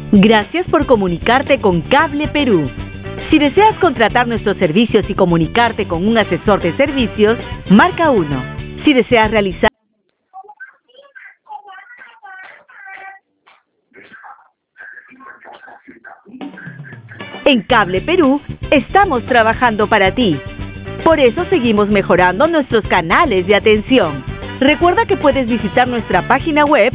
Gracias por comunicarte con Cable Perú. Si deseas contratar nuestros servicios y comunicarte con un asesor de servicios, marca 1. Si deseas realizar En Cable Perú, estamos trabajando para ti. Por eso seguimos mejorando nuestros canales de atención. Recuerda que puedes visitar nuestra página web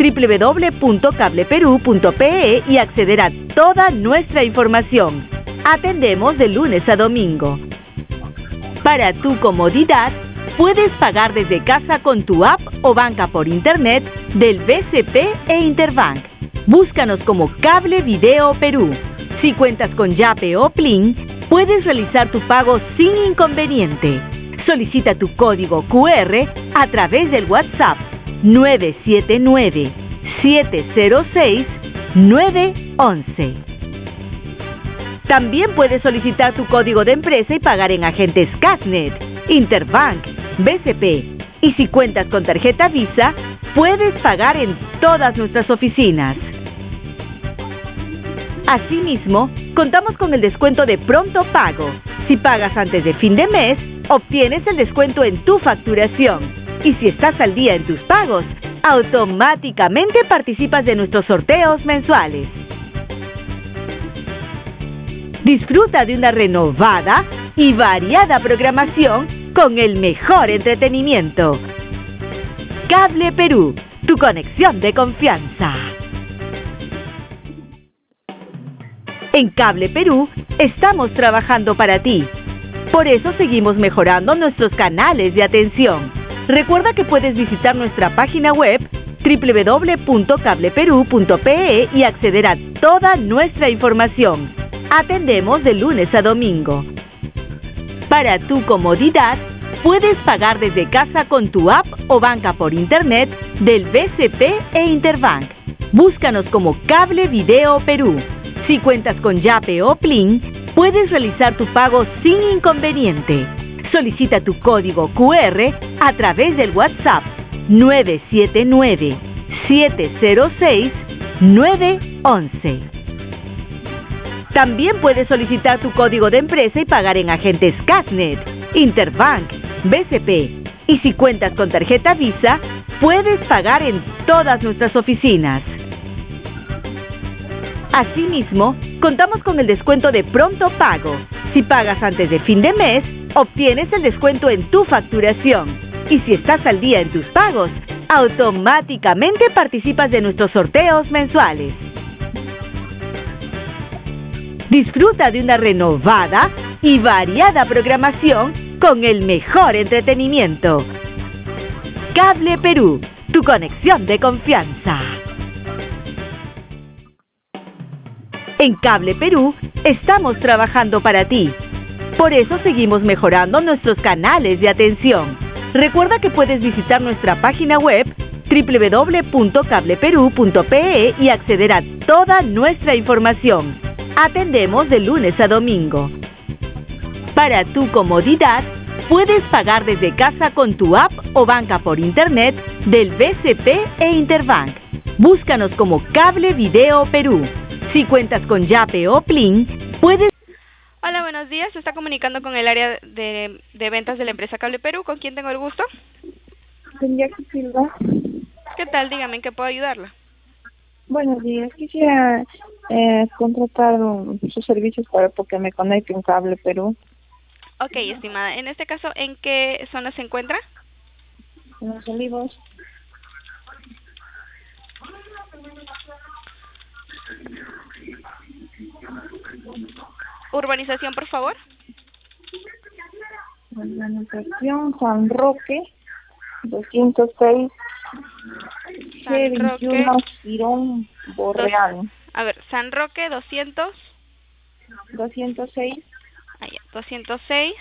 www.cableperú.pe y acceder a toda nuestra información. Atendemos de lunes a domingo. Para tu comodidad, puedes pagar desde casa con tu app o banca por internet del BCP e Interbank. Búscanos como Cable Video Perú. Si cuentas con Yape o Plin, puedes realizar tu pago sin inconveniente. Solicita tu código QR a través del WhatsApp 979-706-911. También puedes solicitar tu código de empresa y pagar en agentes Casnet, Interbank, BCP. Y si cuentas con tarjeta Visa, puedes pagar en todas nuestras oficinas. Asimismo, contamos con el descuento de pronto pago. Si pagas antes de fin de mes, obtienes el descuento en tu facturación. Y si estás al día en tus pagos, automáticamente participas de nuestros sorteos mensuales. Disfruta de una renovada y variada programación con el mejor entretenimiento. Cable Perú, tu conexión de confianza. En Cable Perú, estamos trabajando para ti. Por eso seguimos mejorando nuestros canales de atención. Recuerda que puedes visitar nuestra página web www.cableperú.pe y acceder a toda nuestra información. Atendemos de lunes a domingo. Para tu comodidad, puedes pagar desde casa con tu app o banca por internet del BCP e Interbank. Búscanos como Cable Video Perú. Si cuentas con Yape o Plin, puedes realizar tu pago sin inconveniente. Solicita tu código QR a través del WhatsApp 979-706-911. También puedes solicitar tu código de empresa y pagar en agentes Casnet, Interbank, BCP. Y si cuentas con tarjeta Visa, puedes pagar en todas nuestras oficinas. Asimismo, contamos con el descuento de pronto pago. Si pagas antes de fin de mes, obtienes el descuento en tu facturación. Y si estás al día en tus pagos, automáticamente participas de nuestros sorteos mensuales. Disfruta de una renovada y variada programación con el mejor entretenimiento. Cable Perú, tu conexión de confianza. En Cable Perú, estamos trabajando para ti. Por eso seguimos mejorando nuestros canales de atención. Recuerda que puedes visitar nuestra página web www.cableperú.pe y acceder a toda nuestra información. Atendemos de lunes a domingo. Para tu comodidad, puedes pagar desde casa con tu app o banca por internet del BCP e Interbank. Búscanos como Cable Video Perú. Si cuentas con Yape o Plin, puedes... Hola, buenos días. Se está comunicando con el área de ventas de la empresa Cable Perú. ¿Con quién tengo el gusto? Con Jackie Silva. ¿Qué tal? Dígame, ¿en qué puedo ayudarla? Buenos días. Quisiera contratar sus servicios para porque me conecte un Cable Perú. Ok, estimada. En este caso, ¿en qué zona se encuentra? En Los Olivos. Urbanización, por favor. Urbanización San Roque, 206, G21, Girón, Borreal. A ver, San Roque, 206. Ah, ya, 206.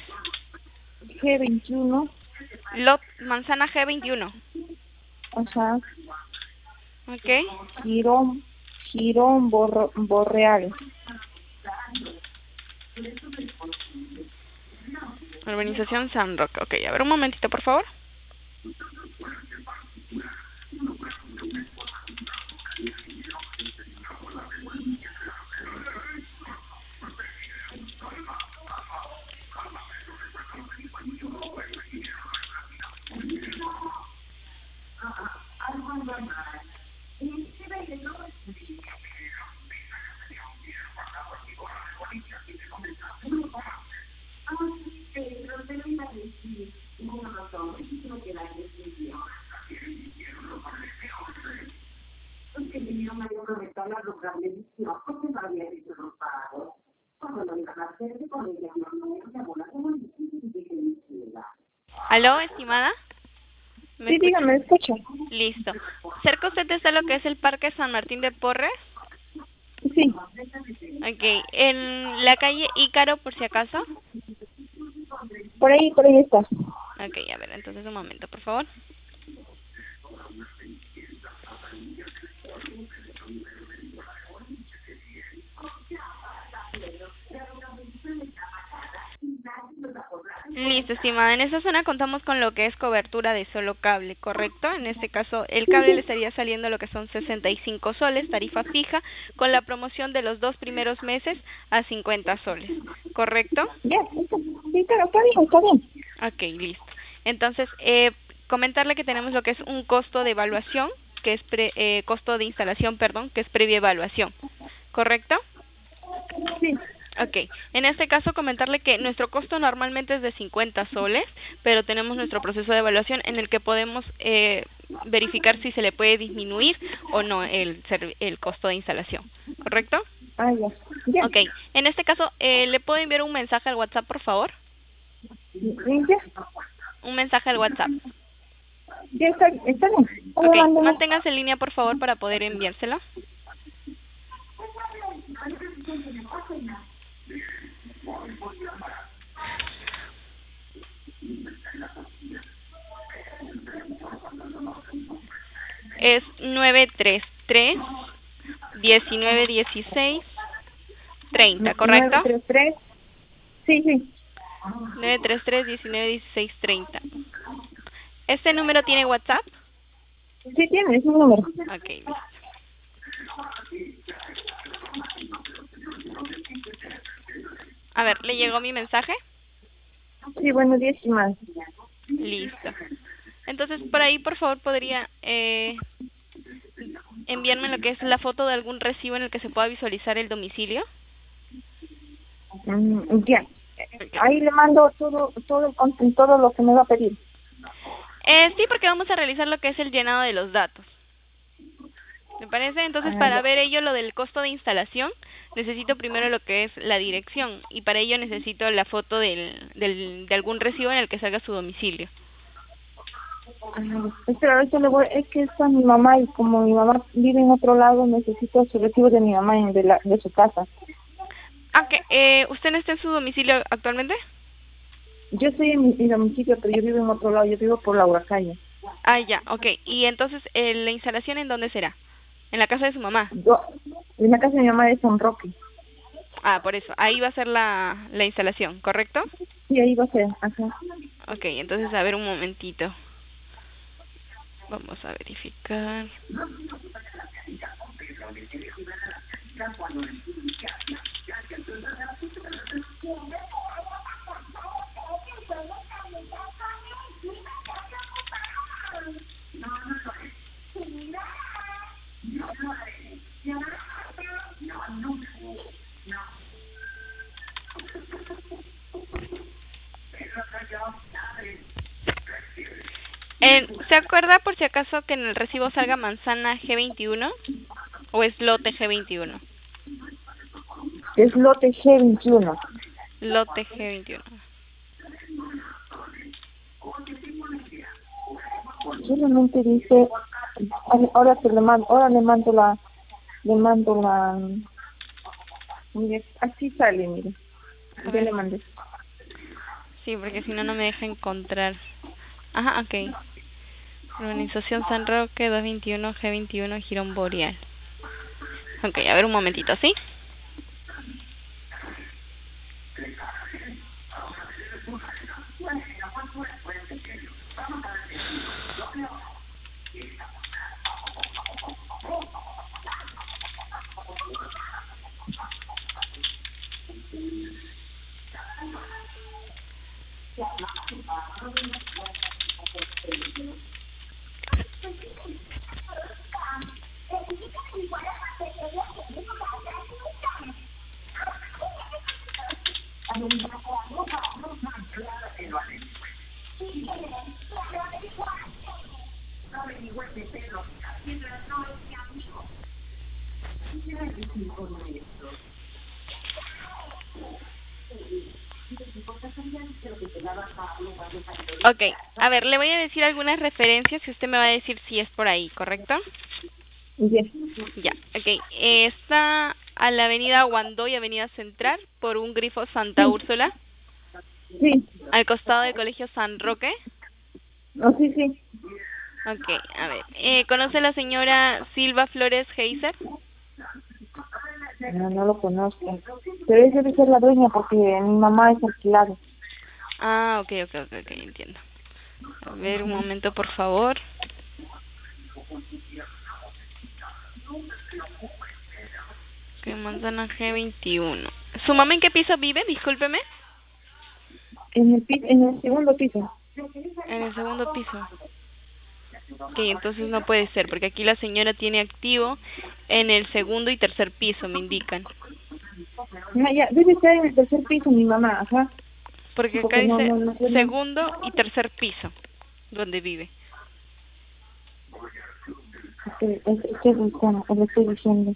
G21. Manzana G21. Ajá. Ok. Girón, Borreal. Urbanización San Roque. Ok, a ver, un momentito, por favor. ¿Aló, estimada? Sí, dígame, escucha. Listo. ¿Cerca usted está lo que es el Parque San Martín de Porres? Sí, Ok. ¿En la calle Ícaro, por si acaso? por ahí está. Ok, a ver, entonces un momento, por favor. Listo, estimada. En esta zona contamos con lo que es cobertura de solo cable, ¿correcto? En este caso, el Sí, cable le sí. estaría saliendo lo que son 65 soles, tarifa fija, con la promoción de los 2 primeros meses a 50 soles, ¿correcto? Ya, sí, pero está bien, está bien. Ok, listo. Entonces, comentarle que tenemos lo que es un costo de evaluación, que es costo de instalación, perdón, que es previa evaluación, ¿correcto? Sí. Ok, en este caso comentarle que nuestro costo normalmente es de 50 soles, pero tenemos nuestro proceso de evaluación en el que podemos verificar si se le puede disminuir o no el costo de instalación, ¿correcto? Ah, ya. Ya. Ok, en este caso, ¿le puedo enviar un mensaje al WhatsApp, por favor? Ya. Un mensaje al WhatsApp. Ya está bien. Ok, Mándame. manténgase en línea, por favor, para poder enviárselo. Es 933-1916-30, ¿correcto? 933. Sí, sí. 933-1916-30. ¿Este número tiene WhatsApp? Sí tiene, es mi número. Ok, listo. A ver, ¿le llegó mi mensaje? Sí, buenos días y más. Listo. Entonces, por ahí, por favor, podría enviarme lo que es la foto de algún recibo en el que se pueda visualizar el domicilio. Ya. Okay. Ahí le mando todo lo que me va a pedir. Sí, porque vamos a realizar lo que es el llenado de los datos. ¿Me parece? Entonces, Ah, para ya. ver ello lo del costo de instalación, necesito primero lo que es la dirección y para ello necesito la foto de algún recibo en el que salga su domicilio. Pero ahorita es que está mi mamá y como mi mamá vive en otro lado, necesito su recibo de mi mamá de su casa. Aunque, ¿usted no está en su domicilio actualmente? Yo estoy en mi domicilio, pero yo vivo en otro lado, yo vivo por la calle. Ah, ya, ok. Y entonces, ¿la instalación en dónde será? En la casa de su mamá. Yo, en la casa de mi mamá es San Roque. Ah, por eso. Ahí va a ser la instalación, ¿correcto? Sí, ahí va a ser, ajá. Ok, entonces, a ver un momentito. Vamos a verificar. ¿Se acuerda por si acaso que en el recibo salga manzana G21 o es lote G21? Es lote G21. Lote G21. Solamente dice, ahora le mando mire, así sale, mire. A Ya ver. le mandé. Sí, porque si no, no me deja encontrar. Ajá, ok. Organización San Roque 221 G21 Girón Boreal. Ok, a ver un momentito, ¿sí? Ok, a ver, le voy a decir algunas referencias y usted me va a decir si es por ahí, ¿correcto? Yes. Ya, ok. Está a la avenida Guandó y avenida Central por un grifo Santa Úrsula, Sí. al costado del Colegio San Roque. Oh, sí, sí. Ok, a ver. ¿Conoce a la señora Silva Flores Heiser? No, no lo conozco. Pero esa debe ser la dueña porque mi mamá es alquilado. Ah, ok, entiendo. A ver, un momento, por favor. Que manzana G21. ¿Su mamá en qué piso vive? Discúlpeme. En el segundo piso. En el segundo piso. Ok, entonces no puede ser, porque aquí la señora tiene activo en el segundo y tercer piso, me indican. No, ya, debe estar en el tercer piso mi mamá, ajá. Porque acá Porque dice no. segundo y tercer piso, donde vive. Estoy buscando, le estoy diciendo.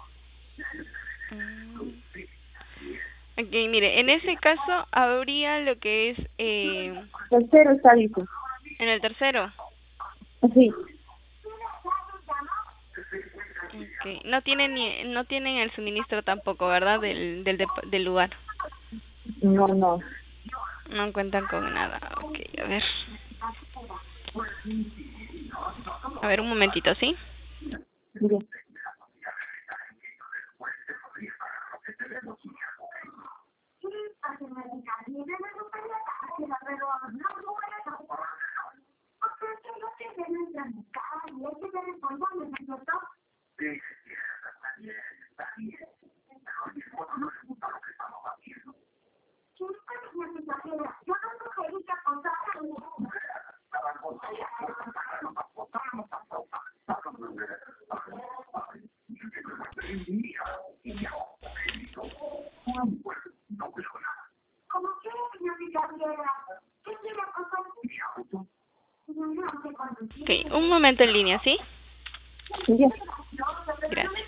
Ok, mire, en ese caso habría lo que es Tercero está listo. en el tercero. Sí. Okay. No tienen el suministro tampoco, ¿verdad? Del lugar. No, no. No cuentan con nada. Ok, a ver. A ver, un momentito, ¿sí? Bien. Ok, un momento en línea, ¿sí? Bien. Gracias.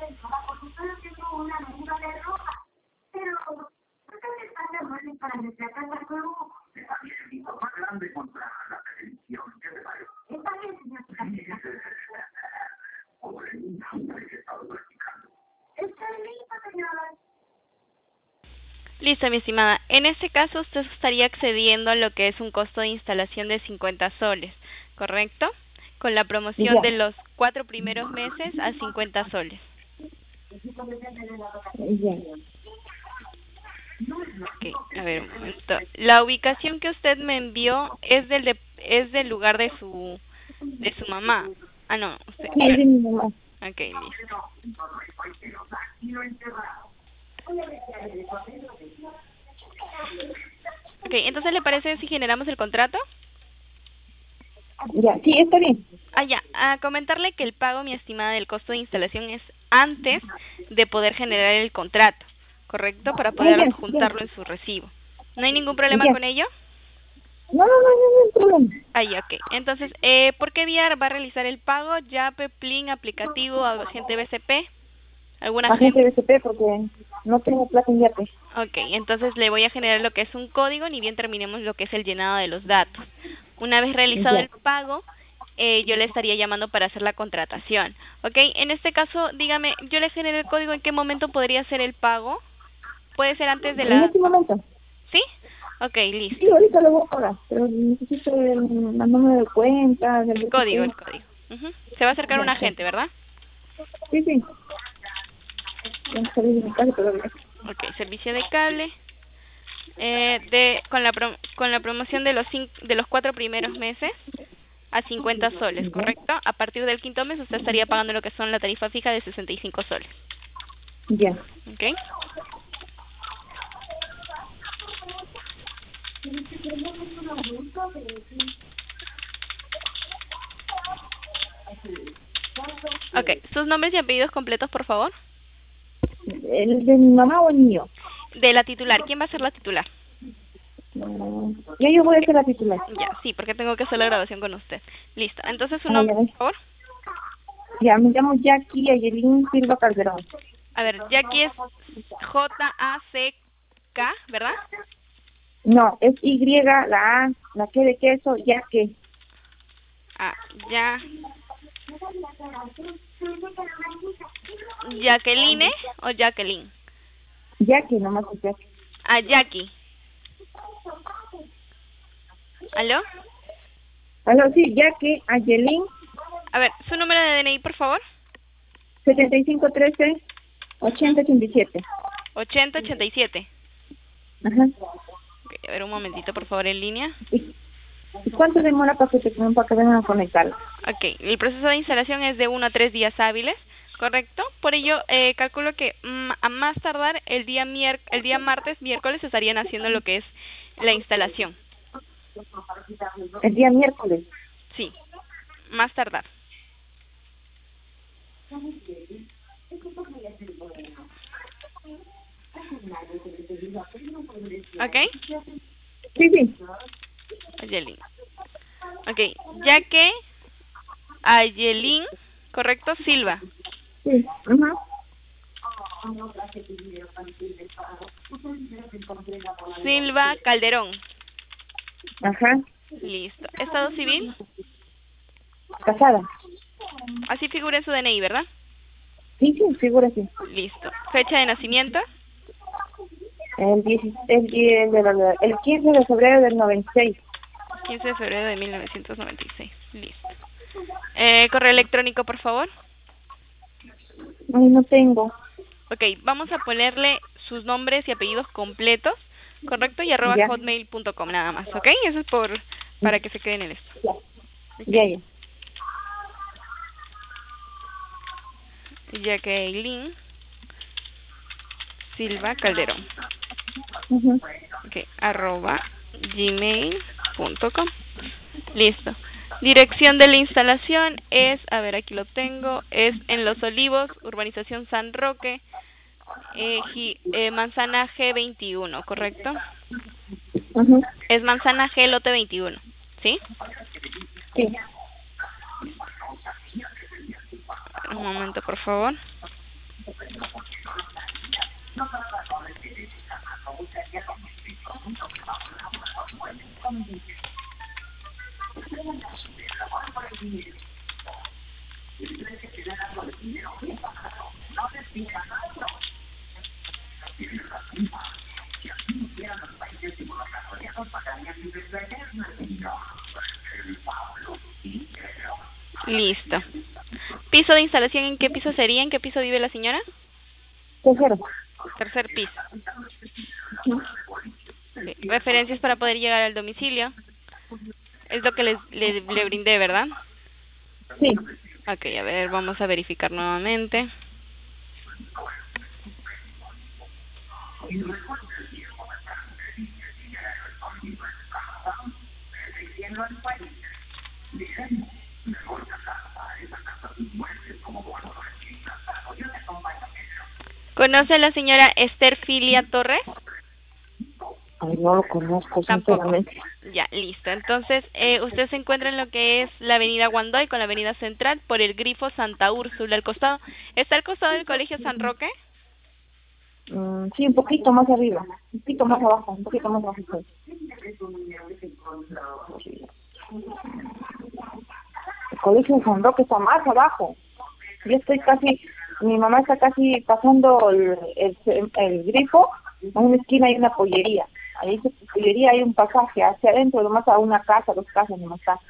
Listo, mi estimada. En este caso, usted estaría accediendo a lo que es un costo de instalación de 50 soles, ¿correcto? Con la promoción Ya. de los 4 primeros meses a 50 soles. Ya. Ok, a ver un momento. La ubicación que usted me envió es del lugar de su mamá. Ah, no, usted. Sí, A es ver. de mi mamá. Ok, listo. Ok, entonces, ¿le parece si generamos el contrato? Ya, sí, está bien. Ah, ya. A comentarle que el pago, mi estimada, del costo de instalación es antes de poder generar el contrato, ¿correcto? Para poder Ya. adjuntarlo en su recibo. ¿No hay ningún problema Ya. con ello? No hay problema. Ah, ya, ok. Entonces, ¿por qué vía va a realizar el pago? ¿Yape, Plin, aplicativo, agente BCP? ¿Alguna Agente agente? de CP porque no tengo plata en Yape. Ok, entonces le voy a generar lo que es un código, ni bien terminemos lo que es el llenado de los datos. Una vez realizado Ya. el pago, yo le estaría llamando para hacer la contratación. Ok, en este caso, dígame, yo le generé el código, ¿en qué momento podría hacer el pago? ¿Puede ser antes de En la...? este momento. ¿Sí? Ok, Sí, listo. ahorita lo voy a pagar, pero necesito la número de cuenta, del El código, BCP. el código. Ujú. Se va a acercar un Ya, ya. agente, ¿verdad? Sí, sí. Tengo que salir de mi casa todavía. Ok, servicio de cable. Con la promoción de de los 4 primeros meses a 50 soles, Ya. ¿correcto? A partir del quinto mes usted estaría pagando lo que son la tarifa fija de 65 soles. Ya. ¿Ok? Ok, sus nombres y apellidos completos, por favor. ¿El de mi mamá o el mío? De la titular, ¿quién va a ser la titular? Ya yo voy a ser la titular. Ya, sí, porque tengo que hacer la grabación con usted. Listo, entonces su Ah, nombre, ya ves. por favor. Ya, me llamo Jackie Ayelín Silva Calderón. A ver, Jackie es Jack, ¿verdad? No, es Y, la A, la Q de queso, ya que. Ah, ya. ¿Jacqueline o Jacqueline? Jackie, nomás es Jackie. Ah, Jackie. ¿Aló? Aló, sí, Jackie Ayelín, A ver, su número de DNI, por favor. 7513 8087. 8087. Ajá. Ok, a ver, un momentito, por favor, en línea. ¿Y cuánto demora para que vengan a conectarlo? Ok, el proceso de instalación es de 1 a 3 días hábiles, ¿correcto? Por ello, calculo que a más tardar el día martes, miércoles estarían haciendo lo que es la instalación. El día miércoles. Sí, más tardar. ¿Ok? Sí, sí. Ayelin. Ok, ya que Ayelin, ¿correcto? Silva. Sí. Ajá. Silva Calderón. Ajá. Listo. Estado civil. Casada. Así figura en su DNI, ¿verdad? Sí, sí, figura sí. Listo. Fecha de nacimiento. El 15 de febrero del 96. 15 de febrero de 1996. Listo. Correo electrónico, por favor. Ay, no tengo. Ok, vamos a ponerle sus nombres y apellidos completos, ¿correcto? Y Ya. @hotmail.com nada más, ¿ok? Eso es para que se queden en esto. Ya, ya. Jacqueline Silva Calderón. Ujú. Ok, @gmail.com. Listo. Dirección de la instalación es, a ver, aquí lo tengo, es en Los Olivos, urbanización San Roque, manzana G21, ¿correcto? Ujú. Es manzana G lote 21, ¿sí? Sí. Un momento, por favor. Listo. ¿Piso de instalación en qué piso sería? ¿En qué piso vive la señora? Tercero. Tercer piso. Okay. Referencias para poder llegar al domicilio. Es lo que le brindé, ¿verdad? Sí. Ok, a ver, vamos a verificar nuevamente. ¿Conoce a la señora Esther Filia Torres? Ay, no lo conozco, Tampoco. sinceramente. Ya, listo. Entonces, usted se encuentra en lo que es la avenida Guandoy con la avenida Central por el grifo Santa Úrsula al costado. ¿Está al costado del colegio San Roque? Sí, un poquito más arriba. Un poquito más abajo. Un poquito más abajo. El colegio San Roque está más abajo. Yo estoy casi, mi mamá está casi pasando el grifo. En una esquina hay una pollería. Ahí dice pollería, hay un pasaje hacia adentro, nomás a una casa, 2 casas nomás está.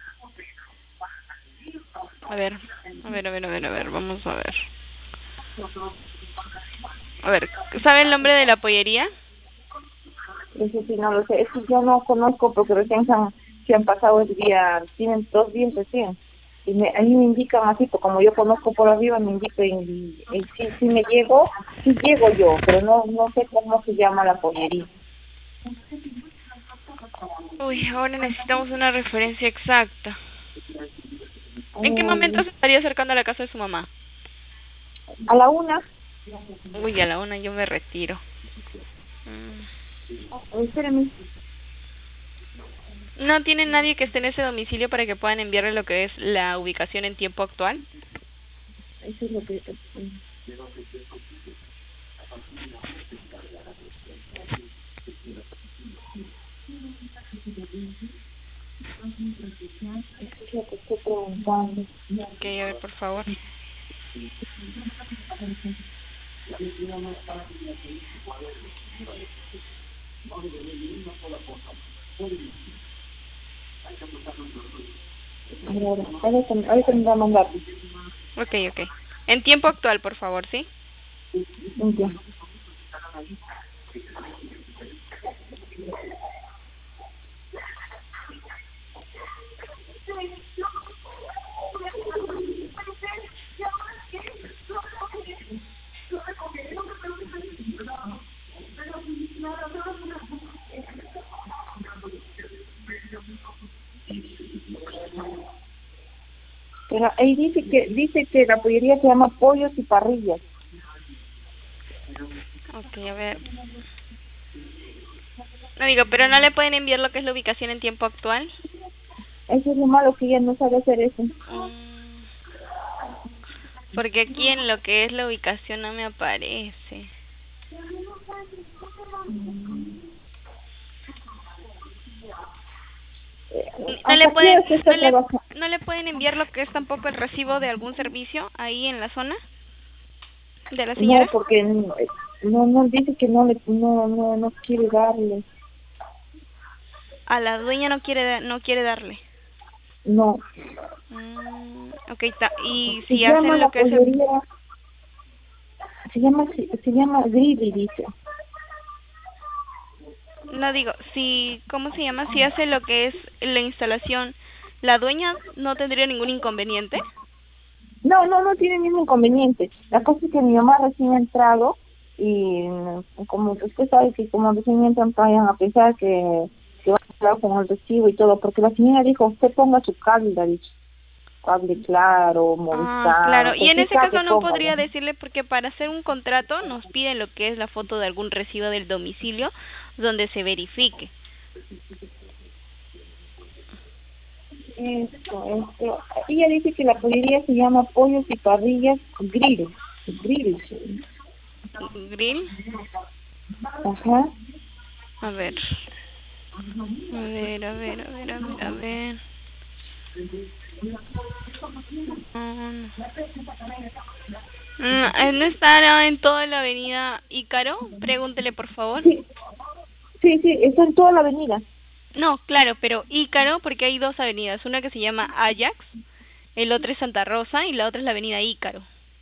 A ver, vamos a ver. A ver, ¿sabe el nombre de la pollería? Eso sí, no lo sé. Eso yo no conozco porque recién se han pasado el día, tienen 2 días recién. Y ahí me indican así, pues como yo conozco por arriba, me indican, y si me llego, sí llego yo, pero no sé cómo se llama la pollería. Uy, ahora necesitamos una referencia exacta. ¿En qué momento se estaría acercando a la casa de su mamá? A la 1. Uy, a la 1 yo me retiro. Espérame. ¿No tiene nadie que esté en ese domicilio para que puedan enviarle lo que es la ubicación en tiempo actual? Eso es lo que... Es lo que estoy preguntando. Ok, a ver, por favor. Ahorita me va a mandar. Ok, ok. En tiempo actual, por favor, ¿sí? Ya. Pero ahí dice que la pollería se llama Pollos y Parrillas. Ok, a ver. No digo, pero no le pueden enviar lo que es la ubicación en tiempo actual. Eso es lo malo, que ella no sabe hacer eso. Porque aquí en lo que es la ubicación no me aparece. ¿No le pueden enviar lo que es tampoco el recibo de algún servicio ahí en la zona de la señora? No, porque no dice que no quiere darle. A la dueña no quiere darle. No. Okay, y Se si llama hacen la lo que es pollería, se llama Grilly, dice. No digo, si ¿cómo se llama? Si hace lo que es la instalación, ¿la dueña no tendría ningún inconveniente? No tiene ningún inconveniente. La cosa es que mi mamá recién ha entrado y como usted sabe que como recién entran vayan a pensar que va a entrar con el recibo y todo, porque la señora dijo, usted ponga su cable, ha dicho, cable Claro, Claro. Movistar, Y en cualquier ese cable caso no póngale. podría decirle, porque para hacer un contrato nos piden lo que es la foto de algún recibo del domicilio donde se verifique. Esto. Ella dice que la pollería se llama Pollos y Parrillas Grill. Grill. ¿Grill? Ajá. A ver. A ver. ¿No estará en toda la avenida Ícaro? Pregúntele, por favor. Sí, está en toda la avenida. No, claro, pero Ícaro, porque hay dos avenidas. Una que se llama Ajax, el otro es Santa Rosa y la otra es la avenida Ícaro.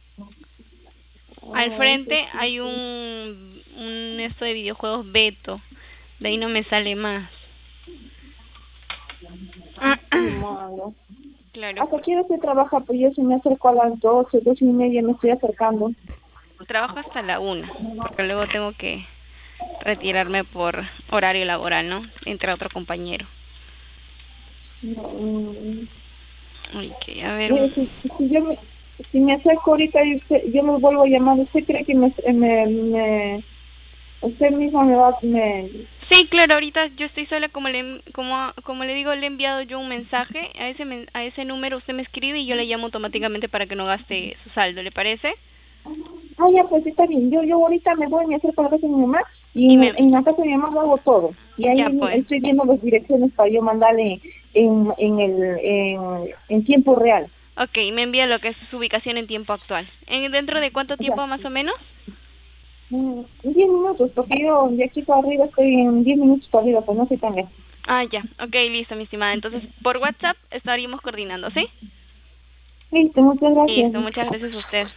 Al frente hay un esto de videojuegos Beto. De ahí no me sale más. Claro. ¿Hasta qué hora se trabaja? Pues yo se me acerco a las 2:30, me estoy acercando. Trabajo hasta la 1, porque luego tengo que retirarme por horario laboral, ¿no? Entre otro compañero. Okay, a ver. Si me acerco ahorita y yo me vuelvo a llamar, ¿usted cree que usted mismo me va Sí, claro, ahorita yo estoy sola, como le digo, le he enviado yo un mensaje a ese número, usted me escribe y yo le llamo automáticamente para que no gaste su saldo, ¿le parece? Ya, pues está bien. Yo ahorita me voy, me acerco a la casa de mi mamá y en la casa de mi mamá lo hago todo. Y ahí estoy viendo las direcciones para yo mandarle en tiempo real. Ok, me envía lo que es su ubicación en tiempo actual. ¿Dentro de cuánto tiempo más o menos? 10 minutos, porque yo de aquí para arriba estoy en 10 minutos para arriba, pues no sé tan lejos. Ya. Ok, listo, mi estimada. Entonces, por WhatsApp estaríamos coordinando, ¿sí? Listo, muchas gracias. Listo, muchas gracias a usted.